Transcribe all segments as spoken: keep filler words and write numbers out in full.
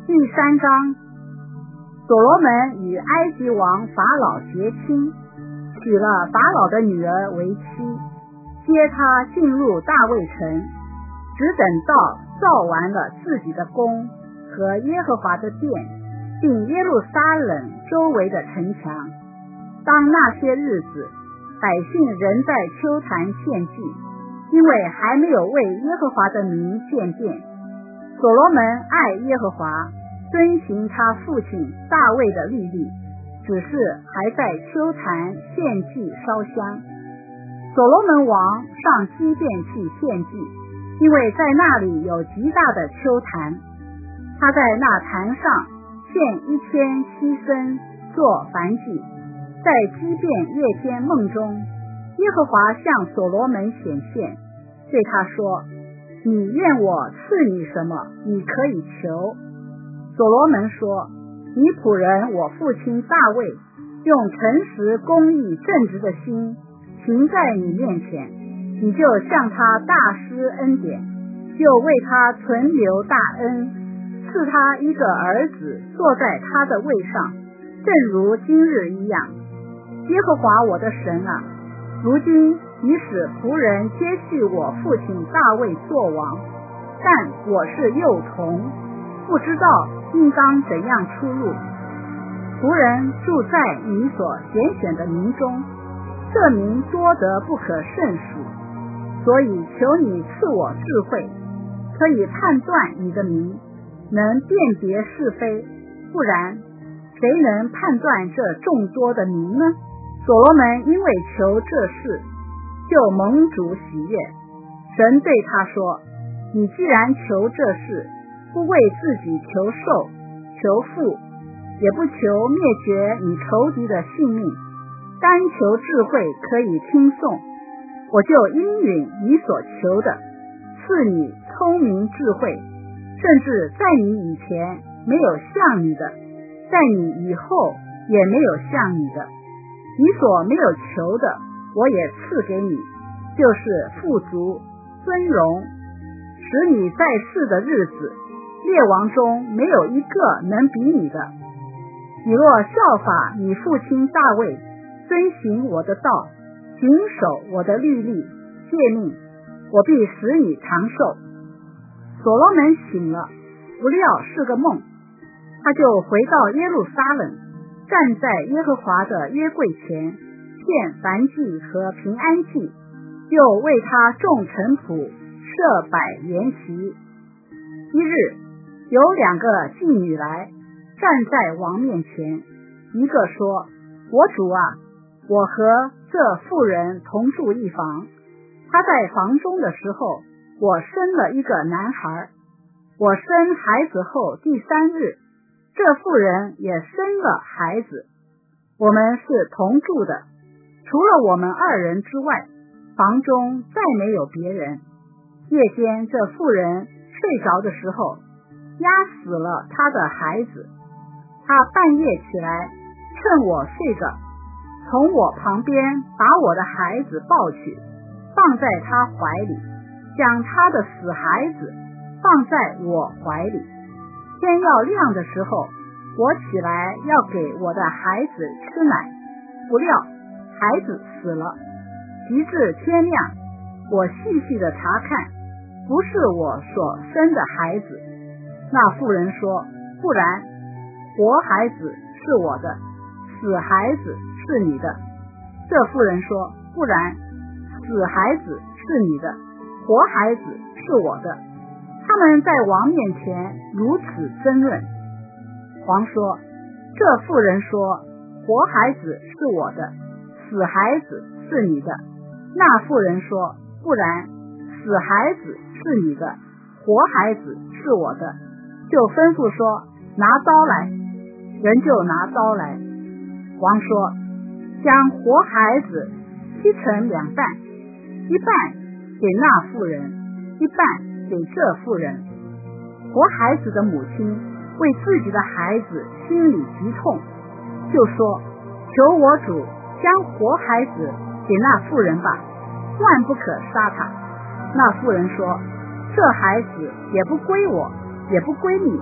第三章，所罗门与埃及王法老结亲，娶了法老的女儿为妻，接他进入大卫城，只等到造完了自己的宫和耶和华的殿，并耶路撒冷周围的城墙。当那些日子，百姓仍在丘坛献祭，因为还没有为耶和华的名建殿。所罗门爱耶和华，遵行他父亲大卫的律例，只是还在丘坛献祭烧香。所罗门王上基遍去献祭，因为在那里有极大的丘坛，他在那坛上献一千牺牲做燔祭。在基遍夜间梦中，耶和华向所罗门显现，对他说：你愿我赐你什么，你可以求。所罗门说：你仆人我父亲大卫用诚实公义正直的心行在你面前，你就向他大施恩典，就为他存留大恩，赐他一个儿子坐在他的位上，正如今日一样。耶和华我的神啊，如今你使仆人接续我父亲大卫作王，但我是幼童，不知道应当怎样出入。仆人住在你所拣选的民中，这民多得不可胜数，所以求你赐我智慧，可以判断你的民，能辨别是非，不然谁能判断这众多的民呢？所罗门因为求这事，就蒙主喜悦。神对他说：你既然求这事，不为自己求寿求富，也不求灭绝你仇敌的性命，单求智慧可以听颂，我就应允你所求的，赐你聪明智慧，甚至在你以前没有像你的，在你以后也没有像你的。你所没有求的，我也赐给你，就是富足尊荣，使你在世的日子，列王中没有一个能比你的。你若效法你父亲大卫，遵行我的道，谨守我的律例诫命，我必使你长寿。所罗门醒了，不料是个梦，他就回到耶路撒冷，站在耶和华的约柜前，献燔祭和平安祭，又为他众臣仆设摆筵席。一日，有两个妓女来，站在王面前，一个说：我主啊，我和这妇人同住一房，她在房中的时候，我生了一个男孩。我生孩子后第三日，这妇人也生了孩子，我们是同住的，除了我们二人之外，房中再没有别人。夜间这妇人睡着的时候，压死了她的孩子，她半夜起来，趁我睡着，从我旁边把我的孩子抱去，放在她怀里，将她的死孩子放在我怀里。天要亮的时候，我起来要给我的孩子吃奶，不料孩子死了。及至天亮，我细细的查看，不是我所生的孩子。那妇人说：不然，活孩子是我的，死孩子是你的。这妇人说：不然，死孩子是你的，活孩子是我的。他们在王面前如此争论。王说：这妇人说，活孩子是我的，死孩子是你的。那妇人说：不然，死孩子是你的，活孩子是我的。就吩咐说：拿刀来。人就拿刀来。王说：将活孩子劈成两半，一半给那妇人，一半给这妇人。活孩子的母亲为自己的孩子心里极痛，就说：求我主将活孩子给那妇人吧，万不可杀他。那妇人说：这孩子也不归我，也不归你，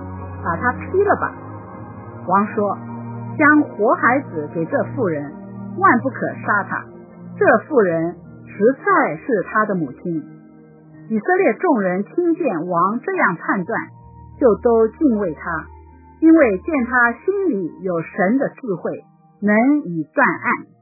把他劈了吧。王说，将活孩子给这妇人，万不可杀他，这妇人实在是他的母亲。以色列众人听见王这样判断，就都敬畏他，因为见他心里有神的智慧，能以断案。